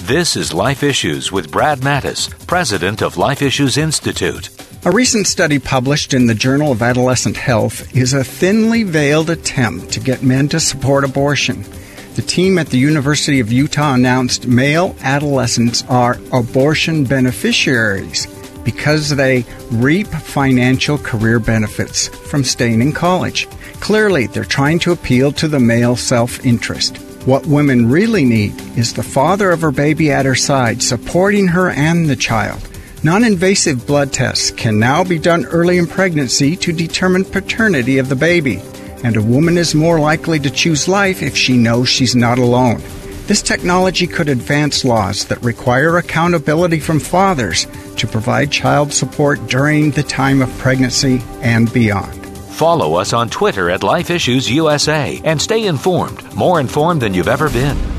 This is Life Issues with Brad Mattis, president of Life Issues Institute. A recent study published in the Journal of Adolescent Health is a thinly veiled attempt to get men to support abortion. The team at the University of Utah announced male adolescents are abortion beneficiaries because they reap financial career benefits from staying in college. Clearly, they're trying to appeal to the male self-interest. What women really need is the father of her baby at her side, supporting her and the child. Non-invasive blood tests can now be done early in pregnancy to determine paternity of the baby, and a woman is more likely to choose life if she knows she's not alone. This technology could advance laws that require accountability from fathers to provide child support during the time of pregnancy and beyond. Follow us on Twitter at Life Issues USA and stay informed, more informed than you've ever been.